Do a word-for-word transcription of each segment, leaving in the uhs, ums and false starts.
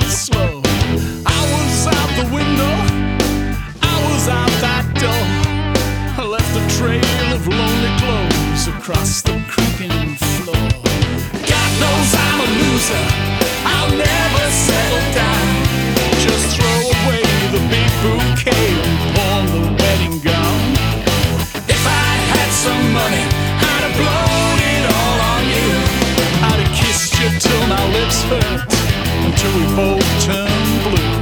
slow. I was out the window, I was out that door. I left a trail of lonely clothes across the creaking floor. God knows I'm a loser, I'll never settle down. Just throw away the big bouquet and pawn the wedding gown. If I had some money, I'd have blown it all on you. I'd have kissed you till my lips hurt, until we both turned blue.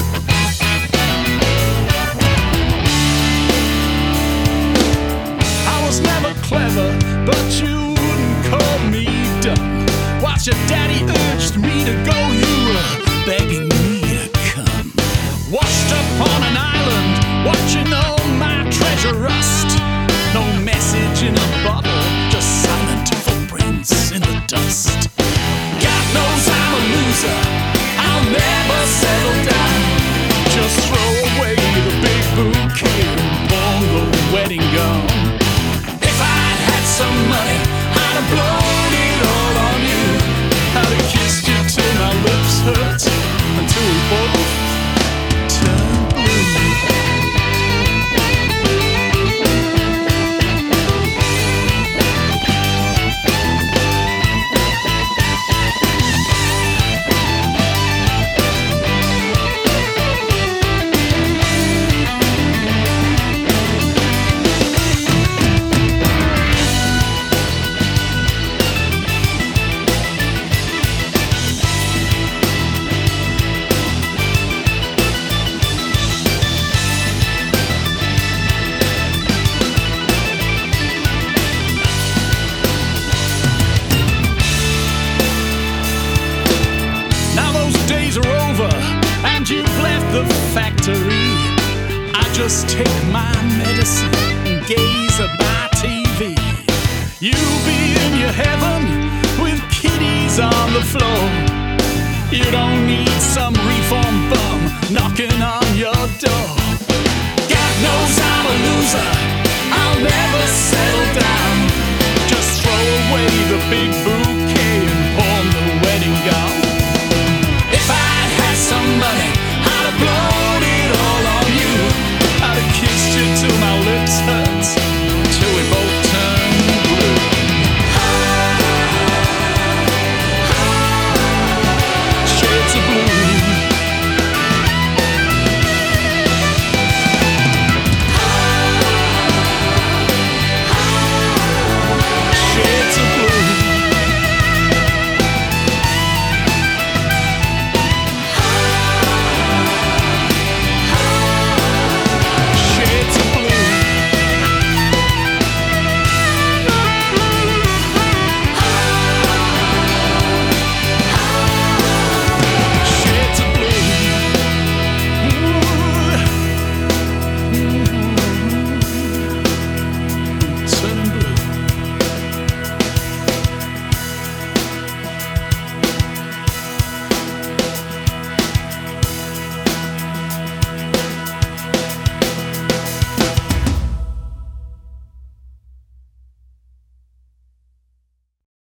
I was never clever, but you wouldn't call me dumb. Watch your daddy urged me to go, you were begging me to come. Washed up on an island, watching all my treasure rust. No message in a bottle, just silent footprints in the dust. God knows I'm a loser, I'll never settle down. Just throw away the big bouquet and pawn the wedding gown. If I'd had some money, I'd have blown it all on you. I'd have kissed you till my lips hurt, until we both turned blue. You've left the factory. I just take my medicine and gaze at my T V. You'll be in your heaven with kitties on the floor. You don't need some reform bum knocking on your door. God knows I'm a loser, I'll never settle down. Just throw away the big boob